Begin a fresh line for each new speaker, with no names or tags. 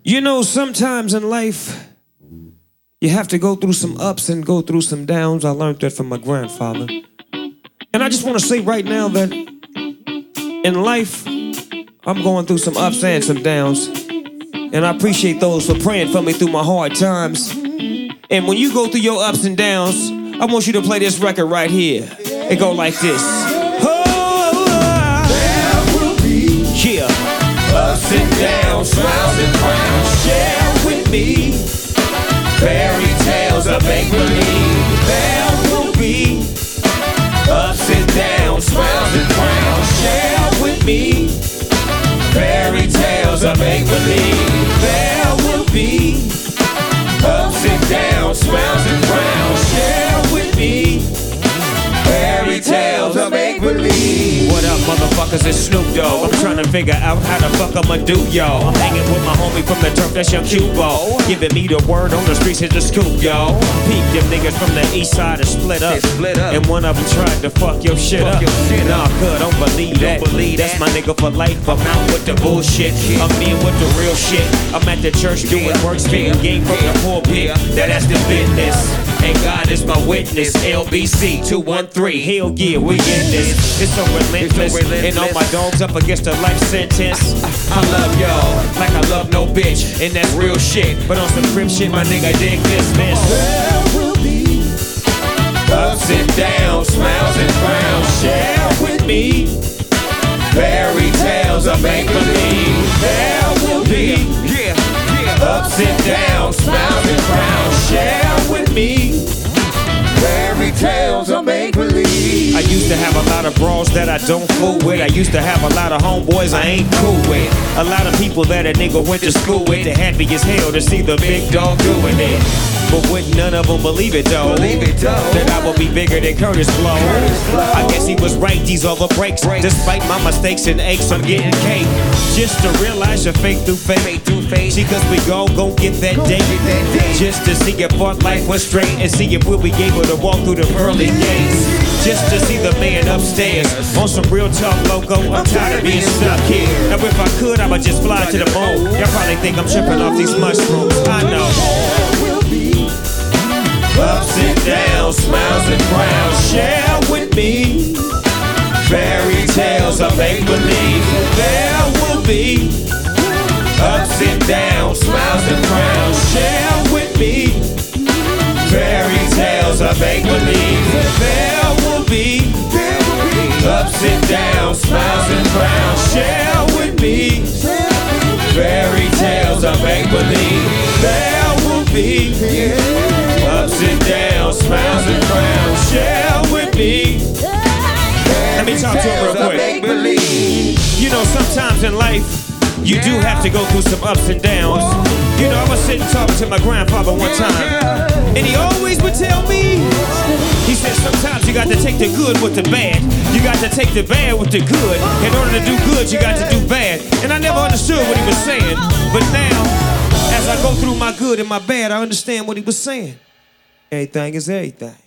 You know, sometimes in life, you have to go through some ups and go through some downs. I learned that from my grandfather. And I just want to say right now that in life, I'm going through some ups and some downs. And I appreciate those for praying for me through my hard times. And when you go through your ups and downs, I want you to play this record right here. It go like this.
There will be ups and downs, smiles and frowns. Share with me fairy tales of make-believe. There will be ups and downs, smiles and frowns. Share with me fairy tales of make-believe. There will be ups and downs, smiles and frowns. Share with me fairy tales of make-believe.
What up, motherfuckers? It's Snoop Dogg. I'm trying to figure out how the fuck I'ma do, y'all. I'm hanging with my homie from the turf, that's Young Cubo. Giving me the word on the streets, here's the scoop, y'all. Peep them niggas from the east side are split up. And one of them tried to fuck your shit up. Nah, cuz, don't believe that. That's my nigga for life. I'm out with the bullshit. I'm in with the real shit. I'm at the church doing work, spitting game from the pulpit. That's the business. And God is my witness. LBC 213. Hell yeah, we in this. It's so relentless. And all my dogs up against a life sentence. I love y'all like I love no bitch. And that's real shit. But on some crib shit, my nigga dig this, man.
There will be ups and downs, smiles and frowns. Share with me fairy tales of make-believe. There will be ups and downs, smiles and frowns. Share with me fairy tales of make-believe.
I used to have a lot of bras that I don't fool with. I used to have a lot of homeboys I ain't cool with. A lot of people that a nigga went to school with. They're happy as hell to see the big dog doing it. But wouldn't none of them believe it though, that I would be bigger than Curtis Blow. I guess he was right, these are the breaks. Despite my mistakes and aches, I'm getting cake. Just to realize you're fake through fake. See, cause we all gon' get that date. Just to see if our life was straight. And see if we'll be able to walk through the pearly gates. Just to see the man upstairs on some real talk loco. I'm tired of being stuck here. Now if I could, I would just fly to the moon. Y'all probably think I'm tripping off these mushrooms. I know.
Ups and downs, smiles and frowns. Share with me fairy tales of make-believe. There will be ups and downs, smiles and frowns. Share with me fairy tales of make-believe. There will be ups and downs, smiles and frowns. Share with me fairy tales of make-believe. There will be ups and downs, smiles and frowns. Share with me.
Let me talk to him real quick. You know, sometimes in life, you do have to go through some ups and downs. You know, I was sitting talking to my grandfather one time, and he always would tell me, he said, sometimes you got to take the good with the bad. You got to take the bad with the good. In order to do good, you got to do bad. And I never understood what he was saying. But now, as I go through my good and my bad, I understand what he was saying. Everything is everything.